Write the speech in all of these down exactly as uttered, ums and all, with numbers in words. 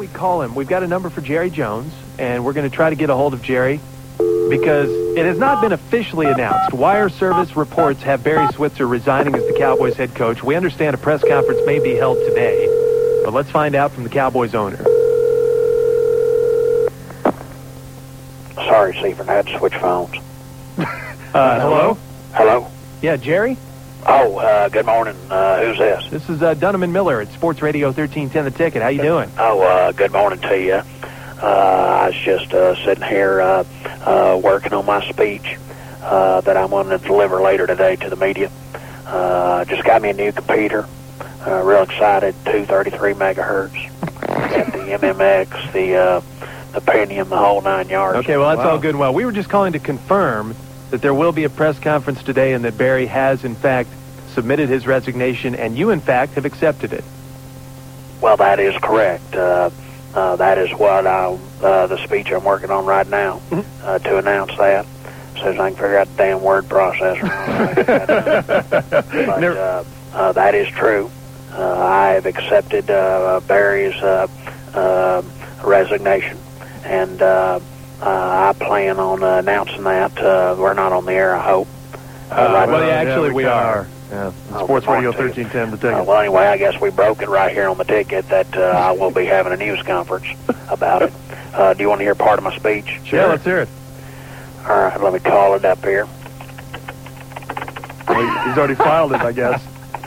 We call him. We've got a number for Jerry Jones, and we're going to try to get a hold of Jerry because it has not been officially announced. Wire service reports have Barry Switzer resigning as the Cowboys head coach. We understand a press conference may be held today, but let's find out from the Cowboys owner. Sorry, Stephen, I had to switch phones. uh, hello? Hello? Yeah, Jerry? Oh, uh, good morning. Uh, who's this? This is uh, Dunham and Miller at Sports Radio thirteen ten The Ticket. How you doing? Oh, uh, good morning to you. Uh, I was just uh, sitting here uh, uh, working on my speech uh, that I'm going to deliver later today to the media. Uh, just got me a new computer. Uh, real excited. two thirty-three megahertz. Got the M M X, the uh, the Pentium, the whole nine yards. Okay, well, that's Wow. all good and well. We were just calling to confirm that there will be a press conference today and that Barry has, in fact, submitted his resignation, and you, in fact, have accepted it. Well, that is correct. Uh, uh, that is what I, uh, the speech I'm working on right now uh, to announce that. As soon as I can figure out the damn word processor. But uh, uh, that is true. Uh, I have accepted uh, Barry's uh, uh, resignation, and uh, uh, I plan on uh, announcing that. Uh, we're not on the air, I hope. Uh, Uh, right well, now. yeah, actually, Yeah, we are. Yeah. Oh, Sports good Radio morning to you. thirteen ten The Ticket. Uh, well, anyway, I guess we broke it right here on the ticket that uh, I will be having a news conference about it. Uh, do you want to hear part of my speech? Yeah, let's hear it. All right, let me call it up here. Well, he's already filed it, I guess.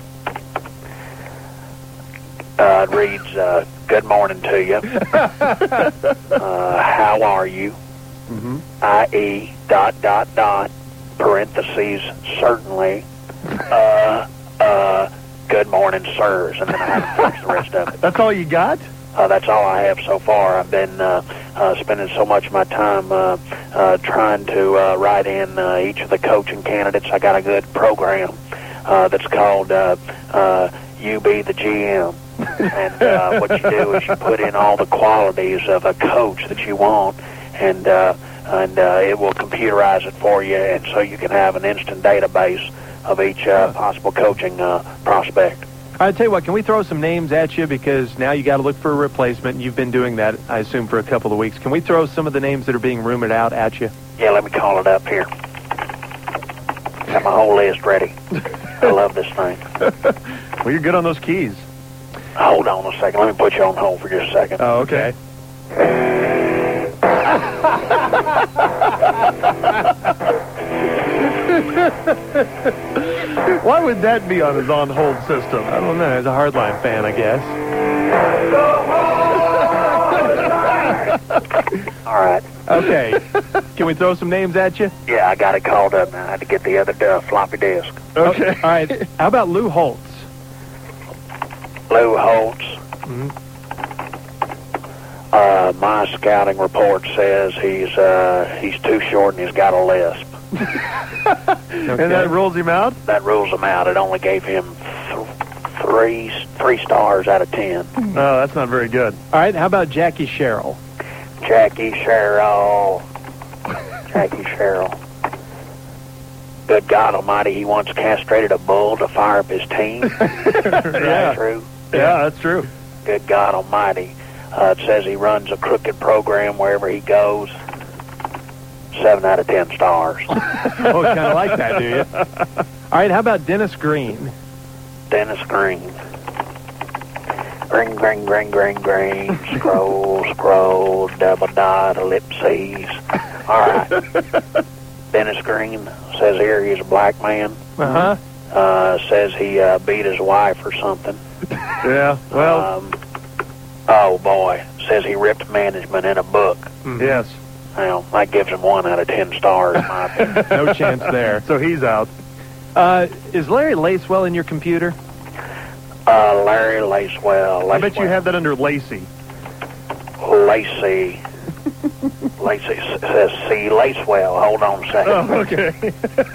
Uh, it reads, uh, good morning to you. uh, how are you? Mm-hmm. I E dot, dot, dot, parentheses, certainly. Uh, uh, good morning, sirs. And then I haven't finished the rest of it. That's all you got? Uh, that's all I have so far. I've been uh, uh, spending so much of my time uh, uh, trying to uh, write in uh, each of the coaching candidates. I got a good program uh, that's called uh, uh, You Be the G M. And uh, what you do is you put in all the qualities of a coach that you want, and uh, and uh, it will computerize it for you, and so you can have an instant database of each uh, possible coaching uh, prospect. I tell you what, can we throw some names at you, because now you got to look for a replacement, and you've been doing that, I assume, for a couple of weeks. Can we throw some of the names that are being rumored out at you? Yeah, let me call it up here. Got my whole list ready. I love this thing. Well, you're good on those keys. Hold on a second. Let me put you on hold for just a second. Oh, okay. Why would that be on his on-hold system? I don't know. As a hardline fan, I guess. All right. Okay. Can we throw some names at you? Yeah, I got it called up now. I had to get the other uh, floppy disk. Okay. All right. How about Lou Holtz? Lou Holtz. Mhm. Uh, my scouting report says he's uh, he's too short and he's got a lisp. And that rules him out? That rules him out. It only gave him th- three three stars out of ten. No, that's not very good. All right. How about Jackie Sherrill? Jackie Sherrill. Jackie Sherrill. Good God Almighty! He once castrated a bull to fire up his team. Is Yeah. that true? Yeah, that's true. Good God Almighty. Uh, it says he runs a crooked program wherever he goes. Seven out of ten stars. Oh, kind of like that, do you? All right. How about Dennis Green? Dennis Green. Green, green, green, green, green. Scroll, scroll, double dot, ellipses. All right. Dennis Green says here he's a black man. Uh-huh. Uh, says he uh, beat his wife or something. Yeah, well, Um, oh, boy. Says he ripped management in a book. yes. Well, that gives him one out of ten stars, in my opinion. No chance there. So he's out. Uh, is Larry Lacewell in your computer? Uh, Larry Lacewell. I bet you have that under Lacey. Lacey. Lacey s- says C. Lacewell. Hold on a second. Oh, okay.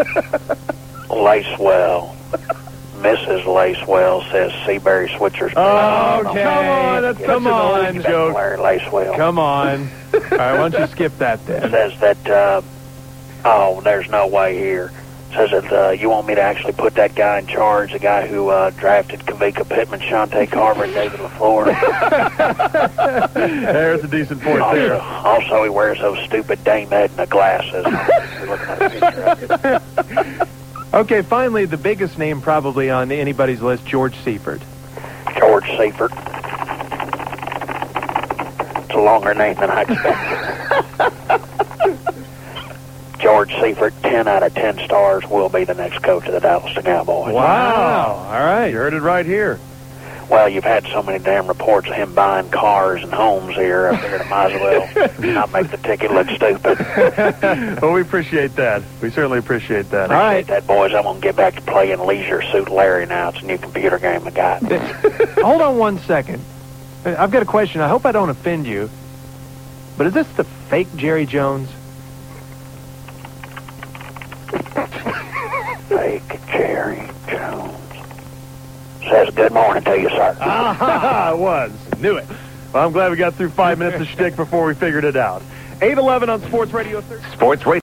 Lacewell. Missus Lacewell says Seabury Switzer's. Oh, Okay. come on. That's Come such an on, old That's joke. Larry Lacewell. Come on. All right, why don't you skip that then? Says that, uh, oh, there's no way here. Says that uh, you want me to actually put that guy in charge, the guy who uh, drafted Kavika Pittman, Shante Carver, and David LaFleur. There's a decent point Also, there. also, he wears those stupid Dame Edna glasses. You're looking at a picture of it. Okay, finally, the biggest name probably on anybody's list, George Seifert. George Seifert. It's a longer name than I expected. George Seifert, ten out of ten stars, will be the next coach of the Dallas Cowboys. Wow. All right. You heard it right here. Well, you've had so many damn reports of him buying cars and homes here. I figured I might as well not make the ticket look stupid. Well, we appreciate that. We certainly appreciate that. All right. Appreciate that, boys. I'm going to get back to playing Leisure Suit Larry now. It's a new computer game I got. Hold on one second. I've got a question. I hope I don't offend you, but is this the fake Jerry Jones? Fake Jerry Jones. Says good morning to you, sir. Ah, it was. Knew it. Well, I'm glad we got through five minutes of shtick before we figured it out. eight eleven on Sports Radio thirty. Sports Radio.